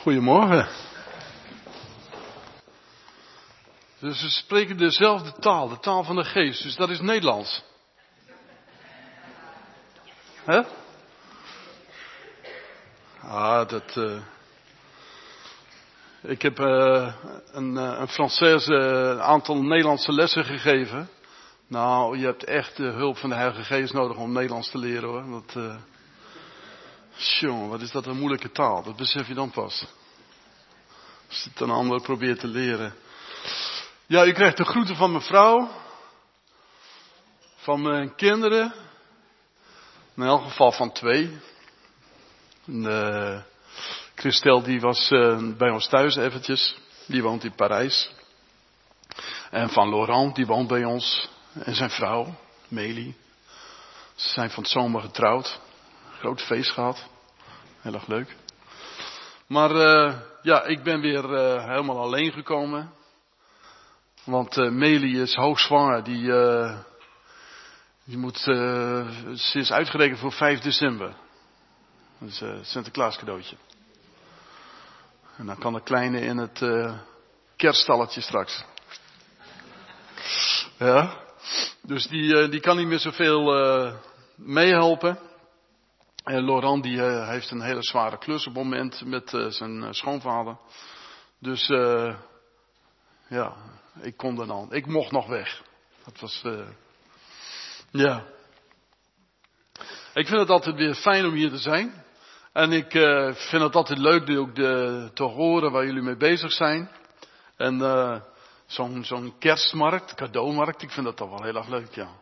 Goedemorgen. Dus we spreken dezelfde taal, de taal van de geest. Dus dat is Nederlands. Hè? Ik heb een Française een aantal Nederlandse lessen gegeven. Nou, je hebt echt de hulp van de Heilige Geest nodig om Nederlands te leren, hoor. Jongen, wat is dat een moeilijke taal. Dat besef je dan pas. Als je het een ander probeert te leren. Ja, u krijgt de groeten van mijn vrouw. Van mijn kinderen. In elk geval van 2. Christel die was bij ons thuis eventjes. Die woont in Parijs. En van Laurent, die woont bij ons. En zijn vrouw, Meli. Ze zijn van het zomer getrouwd. Groot feest gehad. Heel erg leuk. Maar ik ben weer helemaal alleen gekomen. Want Meli is hoogzwanger. Ze is uitgerekend voor 5 december. Dat is het Sinterklaas cadeautje. En dan kan de kleine in het kerststalletje straks. Ja. Dus die kan niet meer zoveel meehelpen. En Laurent die heeft een hele zware klus op het moment met zijn schoonvader. Dus ik mocht nog weg. Dat was Ik vind het altijd weer fijn om hier te zijn. En ik vind het altijd leuk ook te horen waar jullie mee bezig zijn. En zo'n kerstmarkt, cadeaumarkt, ik vind dat toch wel heel erg leuk, ja.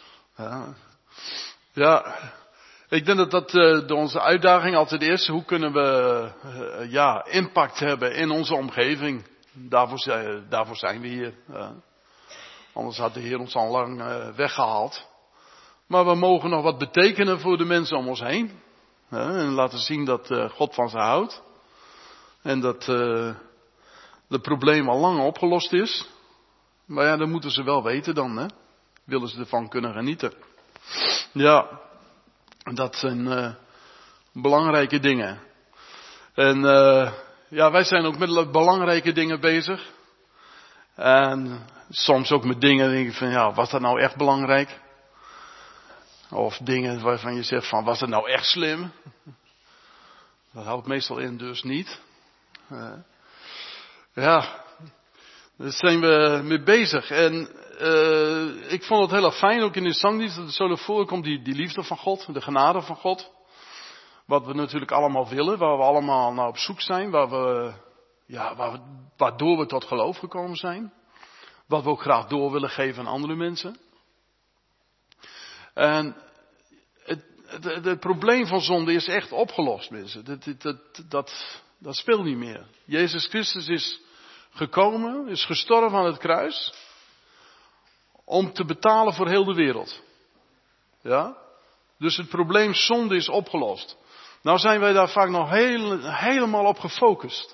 Ja. Ik denk dat onze uitdaging altijd is, hoe kunnen we impact hebben in onze omgeving. Daarvoor zijn we hier. Anders had de Heer ons al lang weggehaald. Maar we mogen nog wat betekenen voor de mensen om ons heen. En laten zien dat God van ze houdt. En dat het probleem al lang opgelost is. Maar ja, dat moeten ze wel weten dan, hè. Willen ze ervan kunnen genieten. Ja. Dat zijn belangrijke dingen. En wij zijn ook met belangrijke dingen bezig. En soms ook met dingen denk ik van, was dat nou echt belangrijk? Of dingen waarvan je zegt van, was dat nou echt slim? Dat houdt meestal in dus niet. Daar zijn we mee bezig. En ik vond het heel erg fijn, ook in de zangdienst, dat het zo naar voren komt, die liefde van God, de genade van God. Wat we natuurlijk allemaal willen, waar we allemaal naar op zoek zijn, waardoor we tot geloof gekomen zijn. Wat we ook graag door willen geven aan andere mensen. En het probleem van zonde is echt opgelost, mensen. Dat speelt niet meer. Jezus Christus is gekomen, is gestorven aan het kruis, om te betalen voor heel de wereld. Ja? Dus het probleem zonde is opgelost. Nou zijn wij daar vaak nog helemaal op gefocust.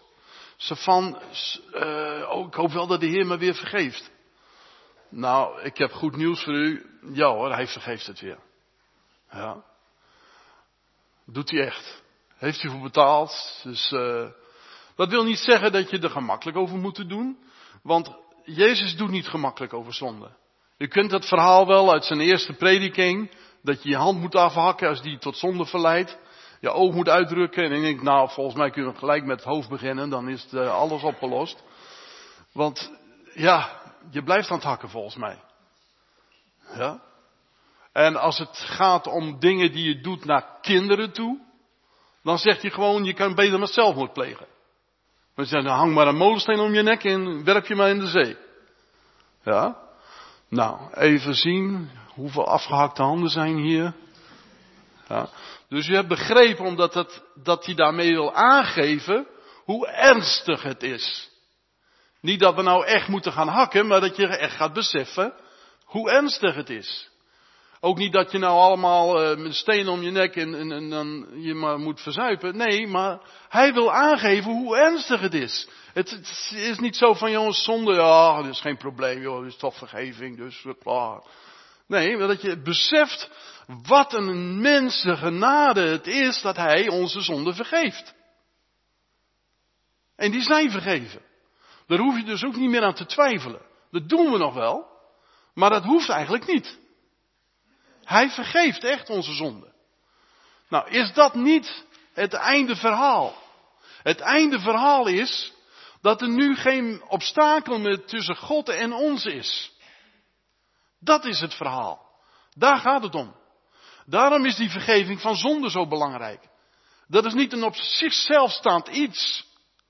Ik hoop wel dat de Heer me weer vergeeft. Nou, ik heb goed nieuws voor u. Ja hoor, hij vergeeft het weer. Ja. Doet hij echt. Heeft hij voor betaald. Dus dat wil niet zeggen dat je er gemakkelijk over moet doen. Want Jezus doet niet gemakkelijk over zonde. U kunt het verhaal wel uit zijn eerste prediking. Dat je je hand moet afhakken als die tot zonde verleidt. Je oog moet uitdrukken. En ik denk, volgens mij kunnen we gelijk met het hoofd beginnen. Dan is het alles opgelost. Want je blijft aan het hakken volgens mij. Ja. En als het gaat om dingen die je doet naar kinderen toe. Dan zegt hij gewoon, je kan beter met zelfmoord plegen. Maar ze zeggen, hang maar een molensteen om je nek en werp je maar in de zee. Ja. Nou, even zien hoeveel afgehakte handen zijn hier. Ja. Dus u hebt begrepen, omdat dat hij daarmee wil aangeven hoe ernstig het is. Niet dat we nou echt moeten gaan hakken, maar dat je echt gaat beseffen hoe ernstig het is. Ook niet dat je nou allemaal met stenen om je nek en dan je maar moet verzuipen. Nee, maar hij wil aangeven hoe ernstig het is. Het is niet zo van, jongens, zonde, dat is geen probleem, joh, dat is toch vergeving, dus klaar. Nee, maar dat je beseft wat een mens de genade het is dat hij onze zonde vergeeft. En die zijn vergeven. Daar hoef je dus ook niet meer aan te twijfelen. Dat doen we nog wel. Maar dat hoeft eigenlijk niet. Hij vergeeft echt onze zonden. Nou, is dat niet het einde verhaal? Het einde verhaal is dat er nu geen obstakel meer tussen God en ons is. Dat is het verhaal. Daar gaat het om. Daarom is die vergeving van zonde zo belangrijk. Dat is niet een op zichzelf staand iets.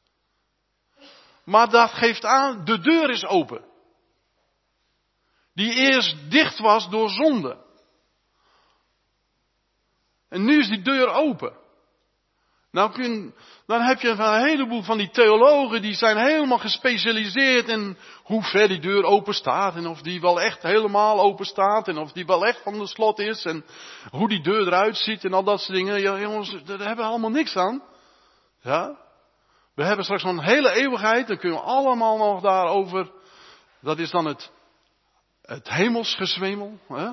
Maar dat geeft aan, de deur is open. Die eerst dicht was door zonde. En nu is die deur open. Dan heb je een heleboel van die theologen die zijn helemaal gespecialiseerd in hoe ver die deur open staat. En of die wel echt helemaal open staat. En of die wel echt van de slot is. En hoe die deur eruit ziet en al dat soort dingen. Ja, jongens, daar hebben we allemaal niks aan. Ja. We hebben straks nog een hele eeuwigheid. Dan kunnen we allemaal nog daarover. Dat is dan het hemelsgezwemel. Hè?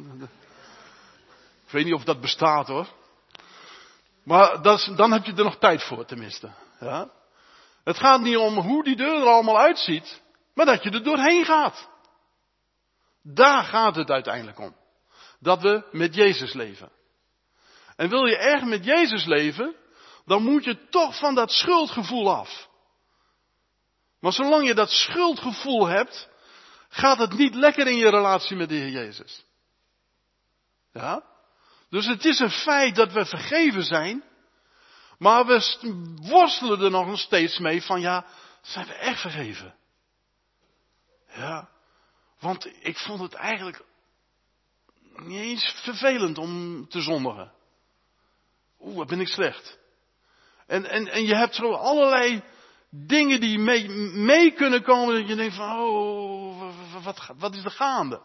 Ik weet niet of dat bestaat hoor. Maar dan heb je er nog tijd voor tenminste. Ja? Het gaat niet om hoe die deur er allemaal uitziet. Maar dat je er doorheen gaat. Daar gaat het uiteindelijk om. Dat we met Jezus leven. En wil je echt met Jezus leven. Dan moet je toch van dat schuldgevoel af. Maar zolang je dat schuldgevoel hebt. Gaat het niet lekker in je relatie met de Heer Jezus. Ja? Dus het is een feit dat we vergeven zijn. Maar we worstelen er nog steeds mee van ja, zijn we echt vergeven? Ja, want ik vond het eigenlijk niet eens vervelend om te zondigen. Wat ben ik slecht. En je hebt zo allerlei dingen die mee kunnen komen dat je denkt van wat is er gaande?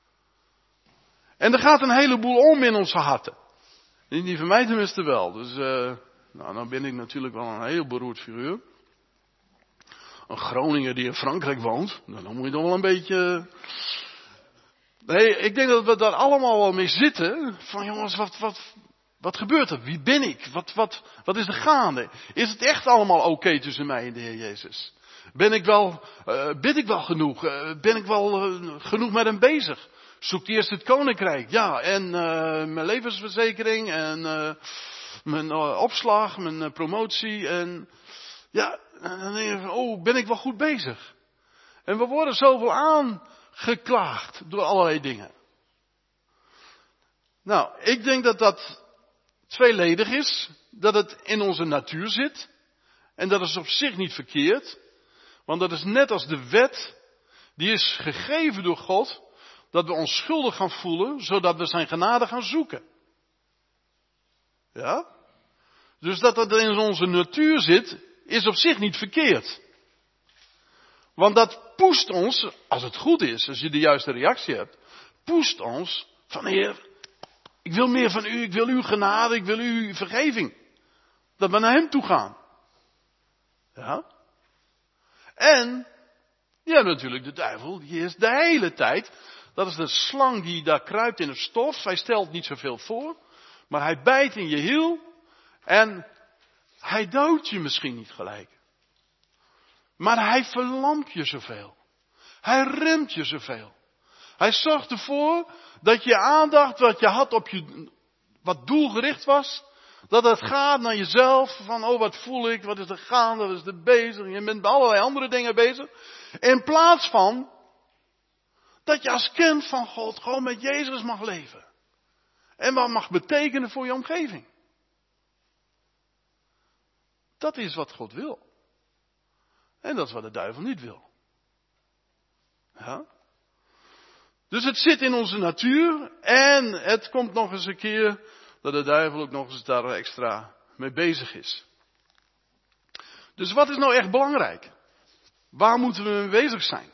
En er gaat een heleboel om in onze harten. Die van mij tenminste wel. Dus, nou ben ik natuurlijk wel een heel beroerd figuur. Een Groninger die in Frankrijk woont. Nou, dan moet je toch wel een beetje. Nee, ik denk dat we daar allemaal wel mee zitten. Van jongens, wat gebeurt er? Wie ben ik? Wat is er gaande? Is het echt allemaal oké tussen mij en de Heer Jezus? Bid ik wel genoeg? Ben ik wel genoeg met hem bezig? Zoekt eerst het koninkrijk. Ja, en mijn levensverzekering en mijn opslag, mijn promotie. En ja, dan denk je van, ben ik wel goed bezig? En we worden zoveel aangeklaagd door allerlei dingen. Nou, ik denk dat dat tweeledig is. Dat het in onze natuur zit. En dat is op zich niet verkeerd. Want dat is net als de wet. Die is gegeven door God. Dat we ons schuldig gaan voelen, zodat we zijn genade gaan zoeken. Ja? Dus dat dat in onze natuur zit, is op zich niet verkeerd. Want dat poest ons, als het goed is, als je de juiste reactie hebt, poest ons van Heer, ik wil meer van u, ik wil uw genade, ik wil uw vergeving. Dat we naar hem toe gaan. Ja? En, je hebt natuurlijk de duivel, die is de hele tijd. Dat is de slang die daar kruipt in het stof. Hij stelt niet zoveel voor. Maar hij bijt in je hiel. En hij doodt je misschien niet gelijk. Maar hij verlamt je zoveel. Hij remt je zoveel. Hij zorgt ervoor dat je aandacht wat je had op je, wat doelgericht was. Dat het gaat naar jezelf. Van wat voel ik, wat is er gaande, wat is er bezig. Je bent bij allerlei andere dingen bezig. In plaats van dat je als kind van God gewoon met Jezus mag leven. En wat mag betekenen voor je omgeving. Dat is wat God wil. En dat is wat de duivel niet wil. Ja? Dus het zit in onze natuur. En het komt nog eens een keer dat de duivel ook nog eens daar extra mee bezig is. Dus wat is nou echt belangrijk? Waar moeten we mee bezig zijn?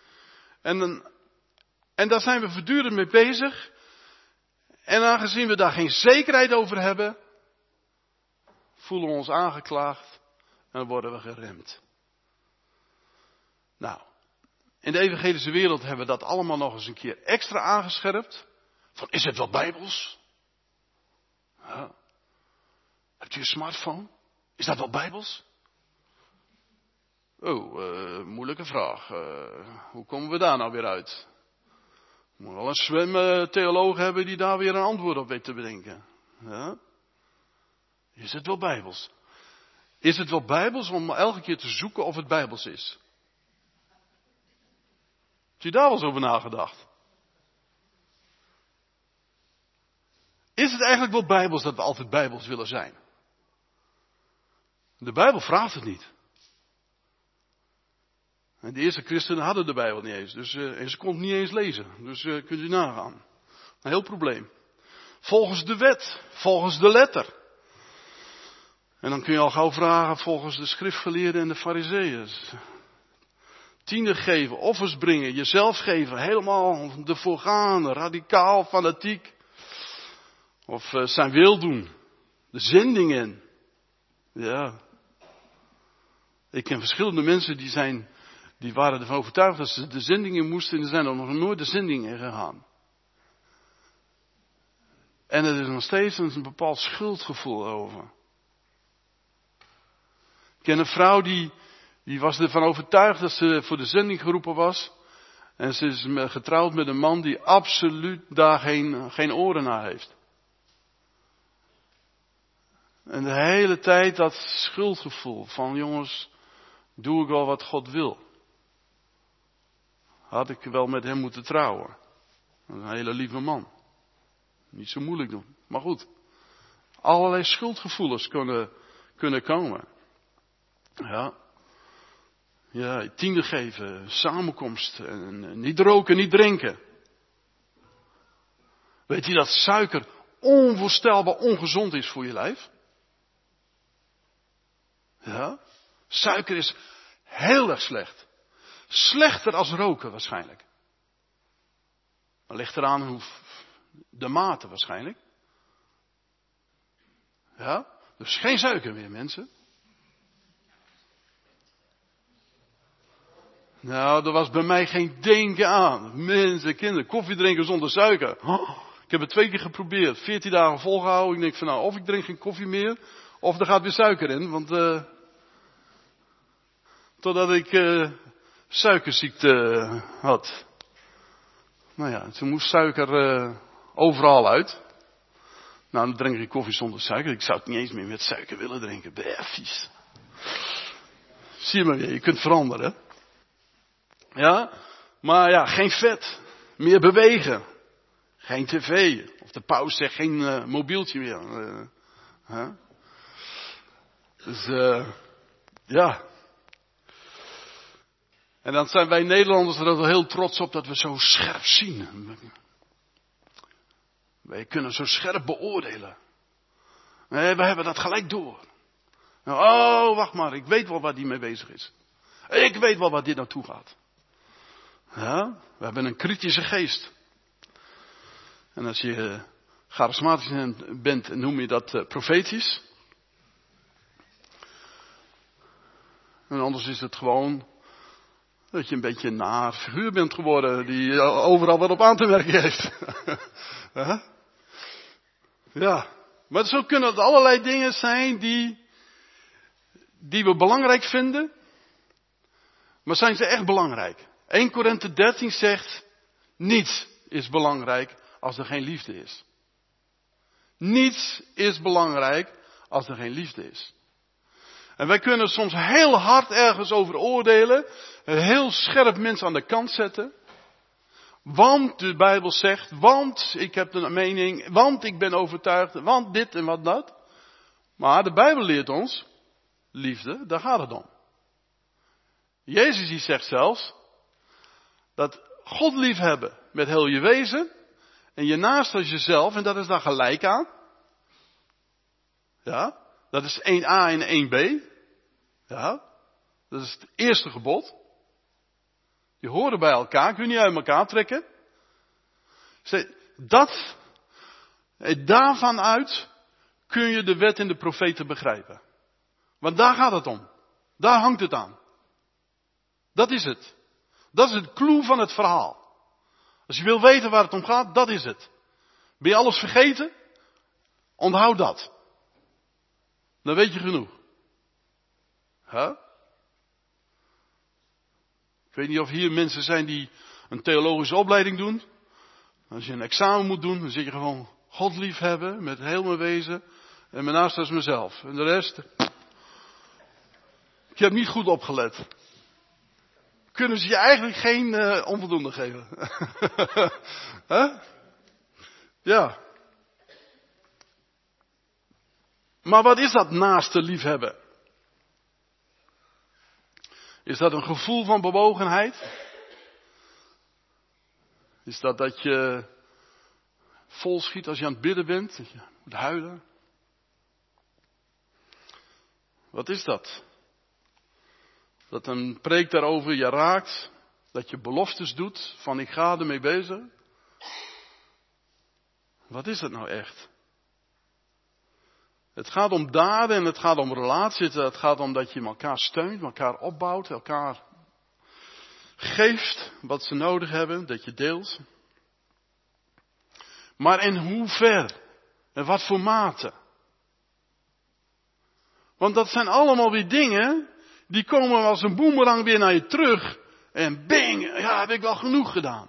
En daar zijn we voortdurend mee bezig. En aangezien we daar geen zekerheid over hebben, voelen we ons aangeklaagd en dan worden we geremd. Nou, in de evangelische wereld hebben we dat allemaal nog eens een keer extra aangescherpt. Van, is het wel bijbels? Ja. Hebt u een smartphone? Is dat wel bijbels? Moeilijke vraag. Hoe komen we daar nou weer uit? We moeten wel een zwemtheoloog hebben die daar weer een antwoord op weet te bedenken. Ja? Is het wel bijbels? Is het wel bijbels om elke keer te zoeken of het bijbels is? Heb je daar wel eens over nagedacht? Is het eigenlijk wel bijbels dat we altijd bijbels willen zijn? De Bijbel vraagt het niet. En de eerste christenen hadden de Bijbel niet eens. Dus, en ze konden het niet eens lezen. Dus kunt u nagaan. Een heel probleem. Volgens de wet. Volgens de letter. En dan kun je al gauw vragen volgens de schriftgeleerden en de farizeeën. Tiende geven, offers brengen, jezelf geven. Helemaal ervoor gaan. Radicaal, fanatiek. Of zijn wil doen. De zending in. Ja. Ik ken verschillende mensen die waren ervan overtuigd dat ze de zending in moesten en die zijn er nog nooit de zending in gegaan. En er is nog steeds een bepaald schuldgevoel over. Ik ken een vrouw die was ervan overtuigd dat ze voor de zending geroepen was. En ze is getrouwd met een man die absoluut daar geen oren naar heeft. En de hele tijd dat schuldgevoel van jongens, doe ik wel wat God wil. Had ik wel met hem moeten trouwen. Een hele lieve man. Niet zo moeilijk doen. Maar goed. Allerlei schuldgevoelens kunnen komen. Ja. Ja, tiende geven, samenkomst. En niet roken, niet drinken. Weet je dat suiker onvoorstelbaar ongezond is voor je lijf? Ja. Suiker is heel erg slecht. Slechter als roken waarschijnlijk. Maar ligt eraan hoe de mate waarschijnlijk. Ja. Dus geen suiker meer mensen. Nou, er was bij mij geen denken aan. Mensen, kinderen, koffie drinken zonder suiker. Oh, ik heb het 2 keer geprobeerd. 14 dagen volgehouden. Ik denk van nou, of ik drink geen koffie meer. Of er gaat weer suiker in. Want totdat ik suikerziekte had. Nou ja, toen moest suiker overal uit. Nou, dan drink ik koffie zonder suiker. Ik zou het niet eens meer met suiker willen drinken. Vies. Zie je maar weer, je kunt veranderen. Ja, maar ja, geen vet. Meer bewegen. Geen tv. Of de paus zegt geen mobieltje meer. Dus ja. En dan zijn wij Nederlanders er wel heel trots op dat we zo scherp zien. Wij kunnen zo scherp beoordelen. Nee, we hebben dat gelijk door. Oh, wacht maar, ik weet wel waar die mee bezig is. Ik weet wel waar dit naartoe gaat. Ja, we hebben een kritische geest. En als je charismatisch bent, noem je dat profetisch. En anders is het gewoon dat je een beetje een naar figuur bent geworden die overal wat op aan te merken heeft. Ja, maar zo kunnen het allerlei dingen zijn die we belangrijk vinden. Maar zijn ze echt belangrijk? 1 Korinthe 13 zegt, niets is belangrijk als er geen liefde is. Niets is belangrijk als er geen liefde is. En wij kunnen soms heel hard ergens over oordelen, een heel scherp mens aan de kant zetten. Want de Bijbel zegt, want ik heb een mening, want ik ben overtuigd, want dit en wat dat. Maar de Bijbel leert ons, liefde, daar gaat het om. Jezus die zegt zelfs, dat God liefhebben met heel je wezen en je naast als jezelf, en dat is daar gelijk aan. Ja, dat is 1a en 1b. Ja, dat is het eerste gebod. Die horen bij elkaar, kun je niet uit elkaar trekken. Daarvan uit kun je de wet en de profeten begrijpen. Want daar gaat het om. Daar hangt het aan. Dat is het. Dat is het clou van het verhaal. Als je wil weten waar het om gaat, dat is het. Ben je alles vergeten? Onthoud dat. Dan weet je genoeg. Huh? Ik weet niet of hier mensen zijn die een theologische opleiding doen. Als je een examen moet doen, dan zit je gewoon God lief hebben met heel mijn wezen. En mijn naaste is mezelf. En de rest, ik heb niet goed opgelet. Kunnen ze je eigenlijk geen onvoldoende geven? Huh? Ja. Maar wat is dat naaste liefhebben? Is dat een gevoel van bewogenheid? Is dat je vol schiet als je aan het bidden bent? Dat je moet huilen? Wat is dat? Dat een preek daarover je raakt? Dat je beloftes doet van ik ga ermee bezig? Wat is dat nou echt? Het gaat om daden en het gaat om relaties. Het gaat om dat je elkaar steunt, elkaar opbouwt, elkaar geeft wat ze nodig hebben, dat je deelt. Maar in hoever en wat voor mate? Want dat zijn allemaal weer dingen die komen als een boemerang weer naar je terug. En bing, ja, heb ik wel genoeg gedaan.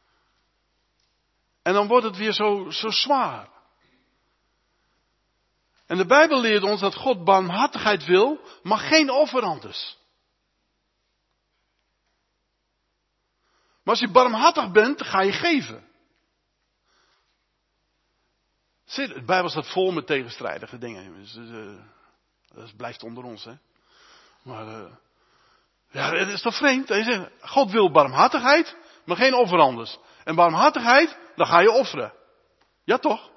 En dan wordt het weer zo zwaar. En de Bijbel leert ons dat God barmhartigheid wil, maar geen offer anders. Maar als je barmhartig bent, dan ga je geven. De Bijbel staat vol met tegenstrijdige dingen. Dus, dat blijft onder ons, hè. Maar, ja, het is toch vreemd? Hij zegt, God wil barmhartigheid, maar geen offer anders. En barmhartigheid, dan ga je offeren. Ja, toch?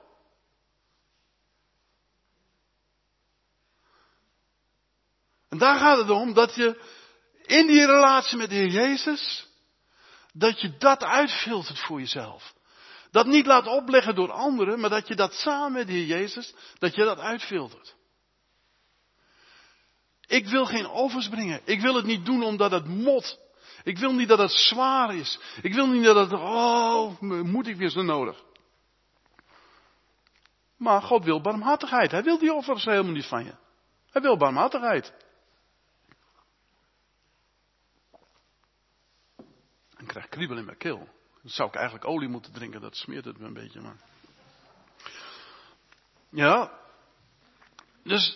En daar gaat het om dat je in die relatie met de Heer Jezus, dat je dat uitfiltert voor jezelf. Dat niet laat opleggen door anderen, maar dat je dat samen met de Heer Jezus, dat je dat uitfiltert. Ik wil geen offers brengen. Ik wil het niet doen omdat het mot. Ik wil niet dat het zwaar is. Ik wil niet dat het, moet ik weer zo nodig. Maar God wil barmhartigheid. Hij wil die offers helemaal niet van je. Hij wil barmhartigheid. Ik krijg kriebel in mijn keel. Dan zou ik eigenlijk olie moeten drinken, dat smeert het me een beetje. Maar... Ja, dus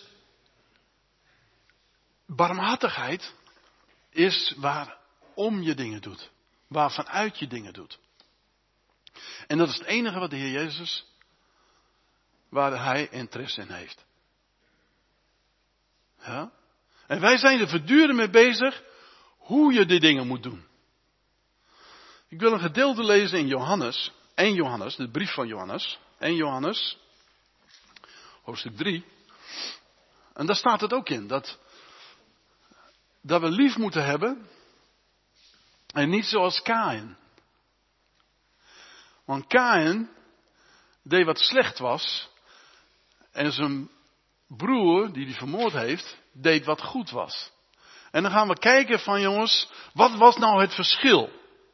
barmhartigheid is waarom je dingen doet. Waarvanuit je dingen doet. En dat is het enige wat de Heer Jezus, waar Hij interesse in heeft. Ja? En wij zijn er voortdurend mee bezig hoe je die dingen moet doen. Ik wil een gedeelte lezen in Johannes, 1 Johannes, de brief van Johannes, 1 Johannes, hoofdstuk 3. En daar staat het ook in, dat we lief moeten hebben en niet zoals Kaïn. Want Kaïn deed wat slecht was en zijn broer, die vermoord heeft, deed wat goed was. En dan gaan we kijken van jongens, wat was nou het verschil?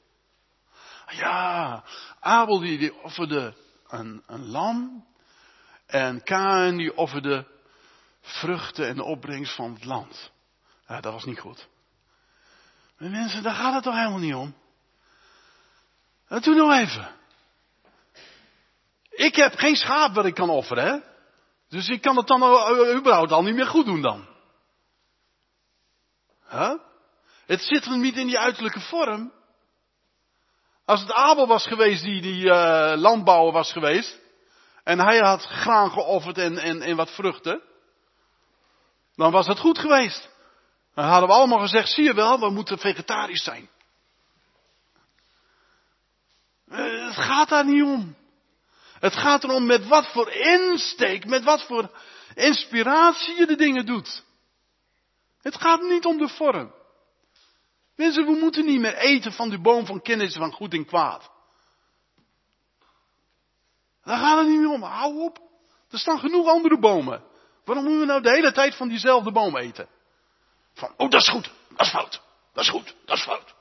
Ja, Abel die offerde een lam en Kaïn die offerde vruchten en de opbrengst van het land. Ja, dat was niet goed. Maar mensen, daar gaat het toch helemaal niet om. En doe nou even. Ik heb geen schaap wat ik kan offeren, hè. Dus ik kan het dan überhaupt al niet meer goed doen dan. Huh? Het zit hem niet in die uiterlijke vorm. Als het Abel was geweest die landbouwer was geweest. En hij had graan geofferd en wat vruchten. Dan was het goed geweest. Dan hadden we allemaal gezegd, zie je wel, we moeten vegetarisch zijn. Het gaat daar niet om. Het gaat erom met wat voor insteek, met wat voor inspiratie je de dingen doet. Het gaat niet om de vorm. Mensen, we moeten niet meer eten van de boom van kennis van goed en kwaad. Daar gaat het niet meer om. Hou op. Er staan genoeg andere bomen. Waarom moeten we nou de hele tijd van diezelfde boom eten? Van, dat is goed, dat is fout. Dat is goed, dat is fout.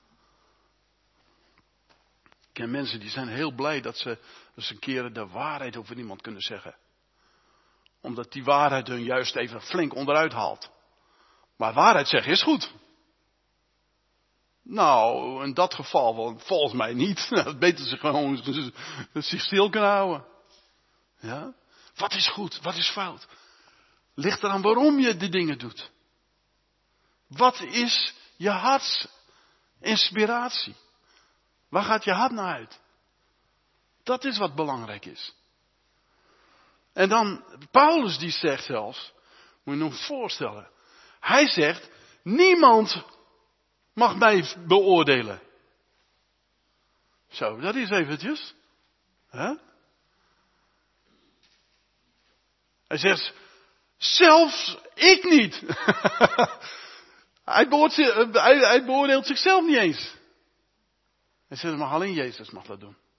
Ik ken mensen die zijn heel blij dat ze eens een keer de waarheid over iemand kunnen zeggen. Omdat die waarheid hun juist even flink onderuit haalt. Maar waarheid zeggen is goed. Nou, in dat geval volgens mij niet. Beter ze gewoon zich stil kunnen houden. Ja? Wat is goed? Wat is fout? Ligt eraan waarom je die dingen doet. Wat is je hartsinspiratie? Waar gaat je hart naar uit? Dat is wat belangrijk is. En dan, Paulus die zegt zelfs, moet je nog voorstellen. Hij zegt, niemand mag mij beoordelen. Zo, dat is eventjes. Hè? Hij zegt, zelfs ik niet. Hij beoordeelt zichzelf niet eens. Hij zegt, maar alleen Jezus mag dat doen.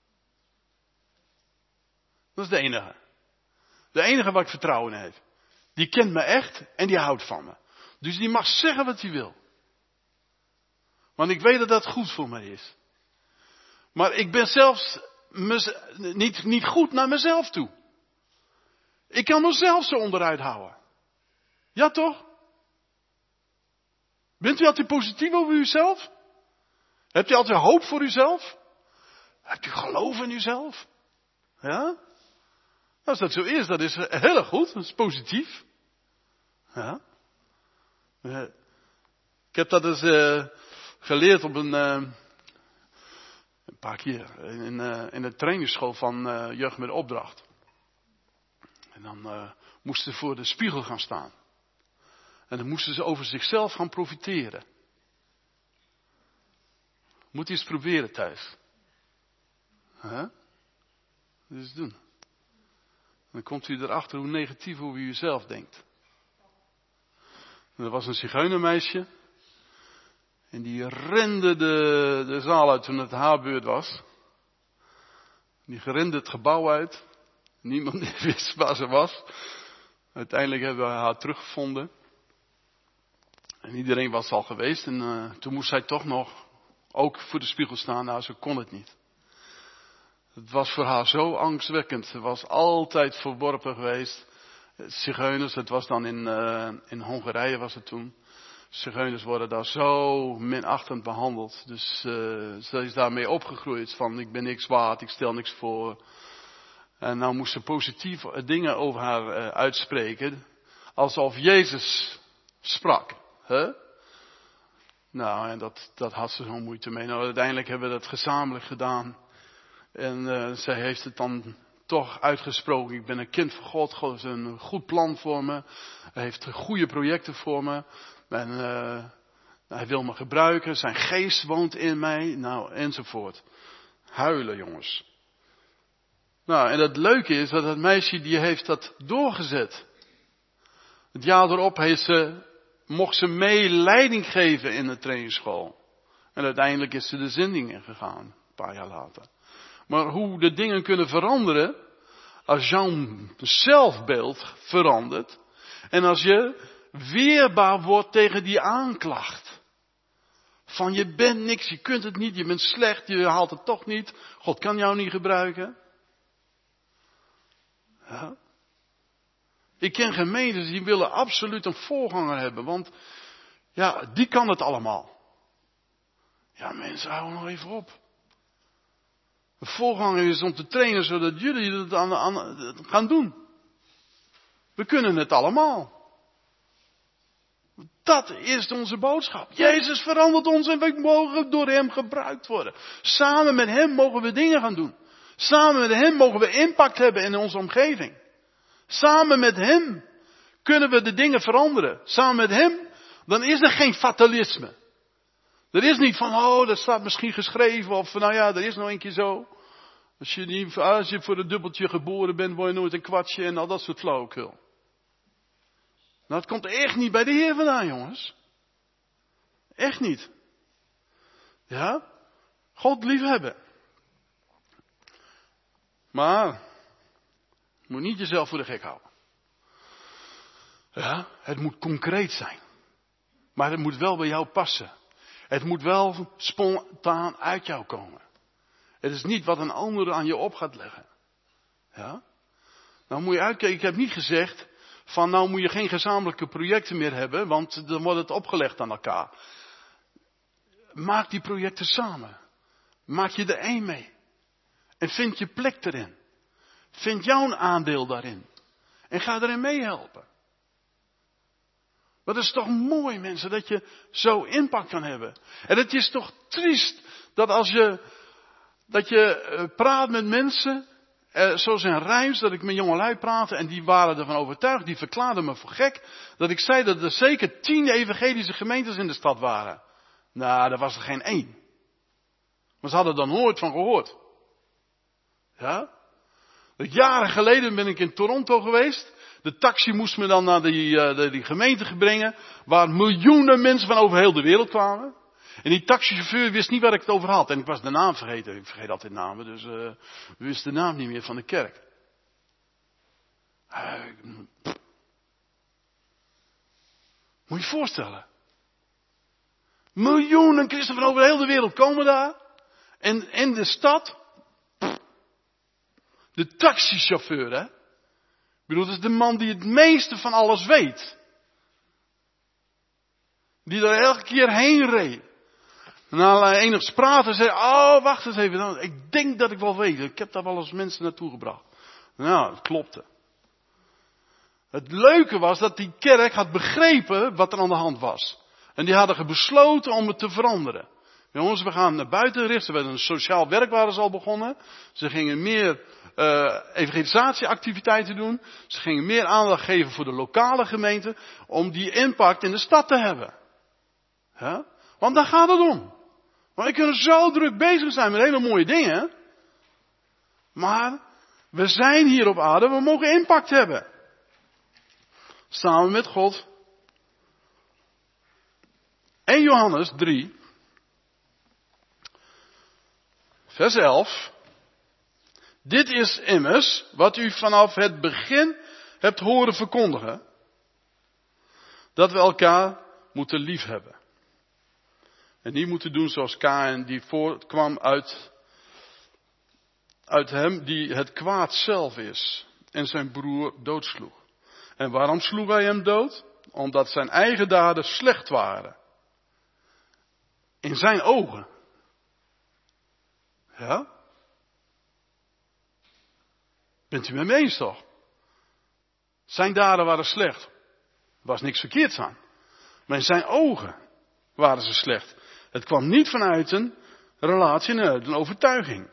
Dat is de enige. De enige waar ik vertrouwen in heb. Die kent me echt en die houdt van me. Dus die mag zeggen wat hij wil. Want ik weet dat dat goed voor mij is. Maar ik ben zelfs niet goed naar mezelf toe. Ik kan mezelf zo onderuit houden. Ja toch? Bent u altijd positief over uzelf? Hebt u altijd hoop voor uzelf? Hebt u geloof in uzelf? Ja? Als dat zo is, dat is heel erg goed. Dat is positief. Ja? Ik heb dat eens geleerd op een paar keer in de trainingsschool van Jeugd met Opdracht. En dan moesten ze voor de spiegel gaan staan. En dan moesten ze over zichzelf gaan profiteren. Moet je eens proberen thuis. Huh? Dus doen. Dan komt u erachter hoe negatief over jezelf denkt. En er was een zigeunermeisje. En die rende de zaal uit toen het haar beurt was. Die rende het gebouw uit. Niemand wist waar ze was. Uiteindelijk hebben we haar teruggevonden. En iedereen was al geweest. En toen moest zij toch nog ook voor de spiegel staan. Nou, ze kon het niet. Het was voor haar zo angstwekkend. Ze was altijd verworpen geweest. Zigeuners, het was dan in Hongarije was het toen. Zigeuners worden daar zo minachtend behandeld. Dus ze is daarmee opgegroeid van ik ben niks waard, ik stel niks voor. En nou moest ze positief dingen over haar uitspreken. Alsof Jezus sprak. Huh? Nou, en dat had ze zo'n moeite mee. Nou, uiteindelijk hebben we dat gezamenlijk gedaan. En zij heeft het dan toch uitgesproken. Ik ben een kind van God. God heeft een goed plan voor me. Hij heeft goede projecten voor me. En hij wil me gebruiken. Zijn geest woont in mij. Nou, enzovoort. Huilen, jongens. Nou, en het leuke is dat het meisje die heeft dat doorgezet. Het jaar erop mocht ze mee leiding geven in de trainingsschool. En uiteindelijk is ze de zending ingegaan. Een paar jaar later. Maar hoe de dingen kunnen veranderen. Als jouw zelfbeeld verandert. En als je weerbaar wordt tegen die aanklacht. Van je bent niks, je kunt het niet, je bent slecht, je haalt het toch niet. God kan jou niet gebruiken. Ja. Ik ken gemeentes die willen absoluut een voorganger hebben. Want ja, die kan het allemaal. Ja, mensen, hou nog even op. Een voorganger is om te trainen zodat jullie het gaan doen. We kunnen het allemaal. Dat is onze boodschap. Jezus verandert ons en we mogen door hem gebruikt worden. Samen met hem mogen we dingen gaan doen. Samen met hem mogen we impact hebben in onze omgeving. Samen met hem kunnen we de dingen veranderen. Samen met hem, dan is er geen fatalisme. Er is niet van, oh, dat staat misschien geschreven. Of nou ja, er is nog een keer zo. Als je voor een dubbeltje geboren bent, word je nooit een kwartje en al dat soort flauwekul. Nou, het komt echt niet bij de Heer vandaan, jongens. Echt niet. Ja? God liefhebben. Maar, je moet niet jezelf voor de gek houden. Ja? Het moet concreet zijn. Maar het moet wel bij jou passen. Het moet wel spontaan uit jou komen. Het is niet wat een ander aan je op gaat leggen. Ja? Nou moet je uitkijken, ik heb niet gezegd van nou moet je geen gezamenlijke projecten meer hebben, want dan wordt het opgelegd aan elkaar. maak die projecten samen. Maak je er één mee. En vind je plek erin. Vind jouw aandeel daarin. En ga erin meehelpen. Maar dat is toch mooi, mensen, dat je zo impact kan hebben. En het is toch triest dat als je praat met mensen, zoals in Rijms, dat ik met jongelui praatte en die waren ervan overtuigd, die verklaarden me voor gek, dat ik zei dat er zeker 10 evangelische gemeentes in de stad waren. Nou, daar was er geen 1. Maar ze hadden er dan nooit van gehoord. Ja? Jaren geleden ben ik in Toronto geweest. De taxi moest me dan naar die gemeente brengen, waar miljoenen mensen van over heel de wereld kwamen. En die taxichauffeur wist niet waar ik het over had. En ik was de naam vergeten. Ik vergeet altijd namen, dus wist de naam niet meer van de kerk. Moet je je voorstellen. Miljoenen christenen van over heel de wereld komen daar. En in de stad. De taxichauffeur, hè. Ik bedoel, dat is de man die het meeste van alles weet. Die er elke keer heen reed. Na enig praten zei, oh, wacht eens even. Ik denk dat ik wel weet. Ik heb daar wel eens mensen naartoe gebracht. Nou, dat klopte. Het leuke was dat die kerk had begrepen wat er aan de hand was. En die hadden besloten om het te veranderen. Jongens, we gaan naar buiten richten. Met een sociaal werk waren ze al begonnen. Ze gingen meer evangelisatieactiviteiten doen. Ze gingen meer aandacht geven voor de lokale gemeente. Om die impact in de stad te hebben. Ja? Want daar gaat het om. Maar we kunnen zo druk bezig zijn met hele mooie dingen. Maar we zijn hier op aarde. We mogen impact hebben. Samen met God. 1 Johannes 3. Vers 11. Dit is immers wat u vanaf het begin hebt horen verkondigen. Dat we elkaar moeten liefhebben. En niet moeten doen zoals Kaïn, die voortkwam uit hem die het kwaad zelf is. En zijn broer doodsloeg. En waarom sloeg hij hem dood? Omdat zijn eigen daden slecht waren. In zijn ogen. Ja? Bent u met me eens toch? Zijn daden waren slecht. Er was niks verkeerds aan. Maar in zijn ogen waren ze slecht. Het kwam niet vanuit een relatie en uit een overtuiging.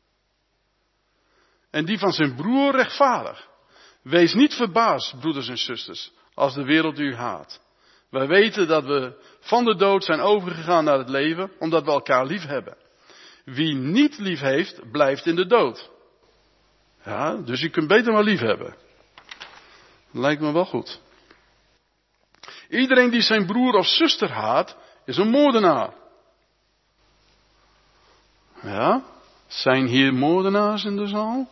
En die van zijn broer rechtvaardig. Wees niet verbaasd, broeders en zusters, als de wereld u haat. Wij weten dat we van de dood zijn overgegaan naar het leven, omdat we elkaar lief hebben. Wie niet lief heeft, blijft in de dood. Ja, dus je kunt beter maar lief hebben. Lijkt me wel goed. Iedereen die zijn broer of zuster haat, is een moordenaar. Ja, zijn hier moordenaars in de zaal?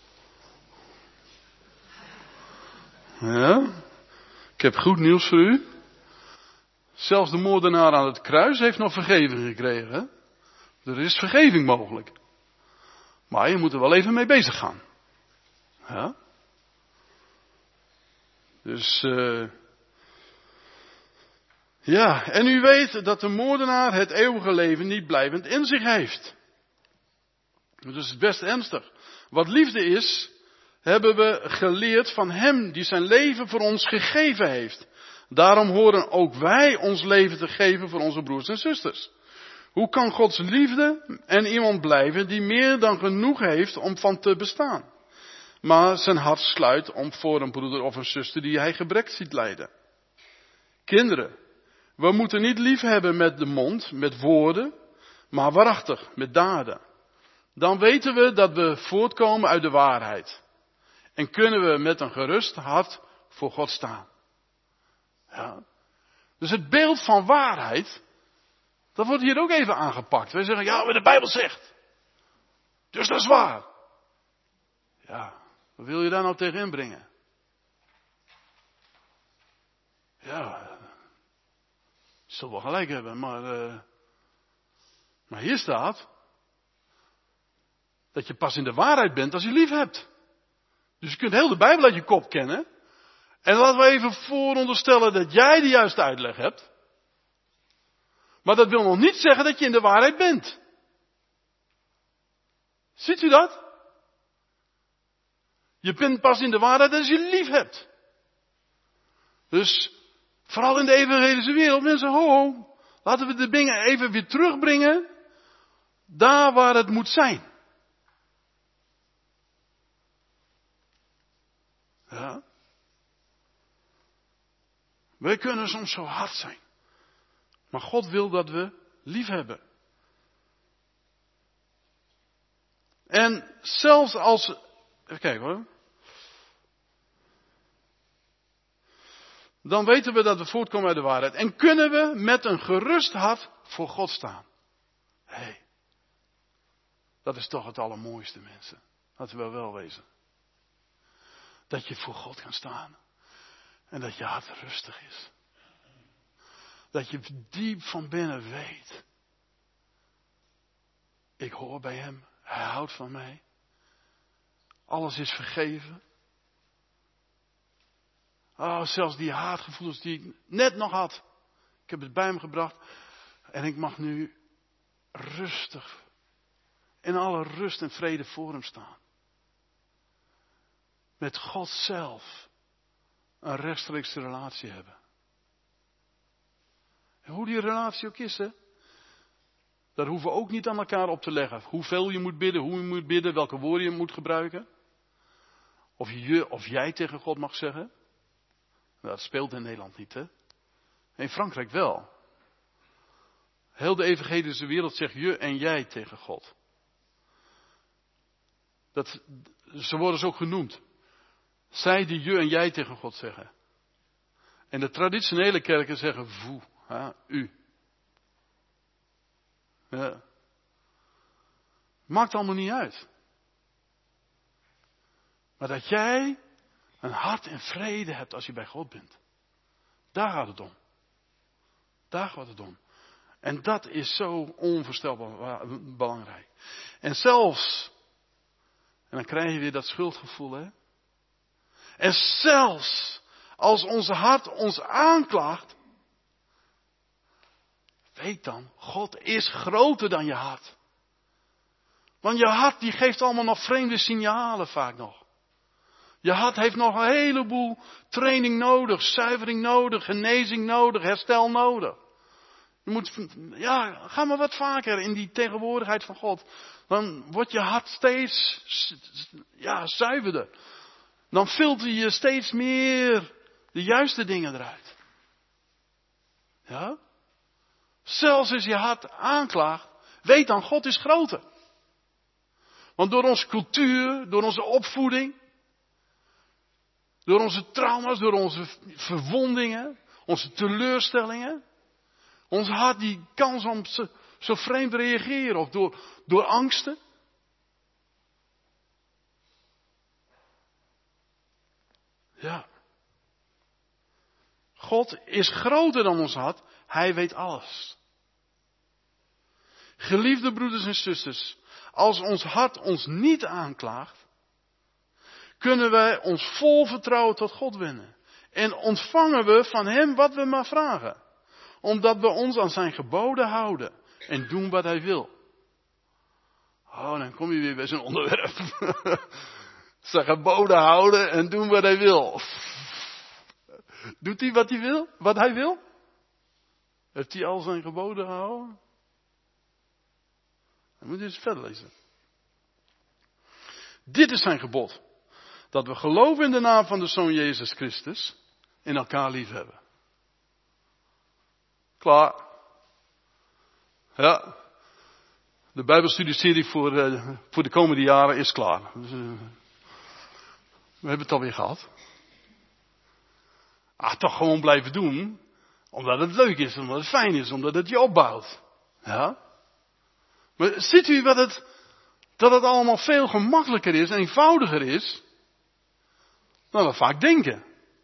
Ja, ik heb goed nieuws voor u. Zelfs de moordenaar aan het kruis heeft nog vergeving gekregen. Hè? Er is vergeving mogelijk. Maar je moet er wel even mee bezig gaan. Ja? Dus, ja, en u weet dat de moordenaar het eeuwige leven niet blijvend in zich heeft. Dus het is best ernstig. Wat liefde is, hebben we geleerd van hem die zijn leven voor ons gegeven heeft. Daarom horen ook wij ons leven te geven voor onze broers en zusters. Hoe kan Gods liefde en iemand blijven die meer dan genoeg heeft om van te bestaan? Maar zijn hart sluit om voor een broeder of een zuster die hij gebrek ziet lijden. Kinderen, we moeten niet lief hebben met de mond, met woorden, maar waarachtig, met daden. Dan weten we dat we voortkomen uit de waarheid. En kunnen we met een gerust hart voor God staan. Ja. Dus het beeld van waarheid, dat wordt hier ook even aangepakt. Wij zeggen, ja, maar de Bijbel zegt. Dus dat is waar. Ja, wat wil je daar nou tegen inbrengen? Ja, je zult wel gelijk hebben, maar hier staat dat je pas in de waarheid bent als je lief hebt. Dus je kunt heel de Bijbel uit je kop kennen. En laten we even vooronderstellen dat jij de juiste uitleg hebt. Maar dat wil nog niet zeggen dat je in de waarheid bent. Ziet u dat? Je bent pas in de waarheid als je lief hebt. Dus, vooral in de evangelische wereld, mensen, ho, laten we de dingen even weer terugbrengen, daar waar het moet zijn. Ja. Wij kunnen soms zo hard zijn. Maar God wil dat we lief hebben. En zelfs als, even kijken hoor. Dan weten we dat we voortkomen uit de waarheid. En kunnen we met een gerust hart voor God staan. Hé, dat is toch het allermooiste, mensen. Laten we wel wezen. Dat je voor God kan staan. En dat je hart rustig is. Dat je diep van binnen weet. Ik hoor bij hem. Hij houdt van mij. Alles is vergeven. Oh, zelfs die haatgevoelens die ik net nog had. Ik heb het bij hem gebracht. En ik mag nu rustig. In alle rust en vrede voor hem staan. Met God zelf. Een rechtstreekse relatie hebben. En hoe die relatie ook is, hè. Daar hoeven we ook niet aan elkaar op te leggen. Hoeveel je moet bidden, hoe je moet bidden, welke woorden je moet gebruiken. Of je of jij tegen God mag zeggen. Dat speelt in Nederland niet, hè. In Frankrijk wel. Heel de evangelische wereld zegt je en jij tegen God. Ze worden zo genoemd. Zij die je en jij tegen God zeggen. En de traditionele kerken zeggen vous, u. Ja. Maakt allemaal niet uit. Maar dat jij een hart en vrede hebt als je bij God bent. Daar gaat het om. Daar gaat het om. En dat is zo onvoorstelbaar belangrijk. En zelfs, en dan krijg je weer dat schuldgevoel, hè. En zelfs als onze hart ons aanklaagt, weet dan, God is groter dan je hart. Want je hart die geeft allemaal nog vreemde signalen vaak nog. Je hart heeft nog een heleboel training nodig, zuivering nodig, genezing nodig, herstel nodig. Je moet, ga maar wat vaker in die tegenwoordigheid van God. Dan wordt je hart steeds, zuiverder. Dan filter je steeds meer de juiste dingen eruit. Ja? Zelfs als je hart aanklaagt, weet dan, God is groter. Want door onze cultuur, door onze opvoeding, door onze trauma's, door onze verwondingen, onze teleurstellingen, ons hart die kan soms zo vreemd reageren of door angsten. Ja. God is groter dan ons hart. Hij weet alles. Geliefde broeders en zusters, als ons hart ons niet aanklaagt, kunnen wij ons vol vertrouwen tot God wenden. En ontvangen we van hem wat we maar vragen. Omdat we ons aan zijn geboden houden en doen wat hij wil. Oh, dan kom je weer bij zijn onderwerp. Zijn geboden houden en doen wat hij wil. Doet hij wat hij wil? Wat hij wil? Heeft hij al zijn geboden gehouden? Dan moet je eens verder lezen. Dit is zijn gebod. Dat we geloven in de naam van de Zoon Jezus Christus. En elkaar lief hebben. Klaar. Ja. De Bijbelstudieserie voor de komende jaren is klaar. Dus, we hebben het alweer gehad. Toch gewoon blijven doen. Omdat het leuk is, omdat het fijn is, omdat het je opbouwt. Ja. Maar ziet u dat het allemaal veel gemakkelijker is en eenvoudiger is dan we vaak denken.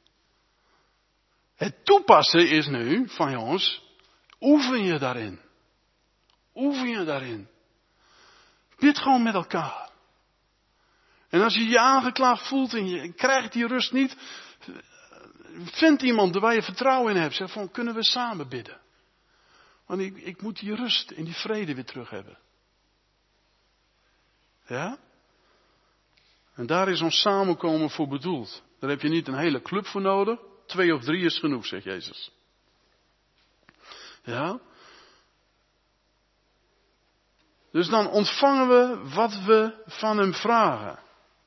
Het toepassen is nu van jongens, oefen je daarin. Oefen je daarin. Bid gewoon met elkaar. En als je je aangeklaagd voelt en je krijgt die rust niet, vind iemand waar je vertrouwen in hebt. Zeg van, kunnen we samen bidden? Want ik moet die rust en die vrede weer terug hebben. Ja? En daar is ons samenkomen voor bedoeld. Daar heb je niet een hele club voor nodig. 2 of 3 is genoeg, zegt Jezus. Ja? Dus dan ontvangen we wat we van hem vragen.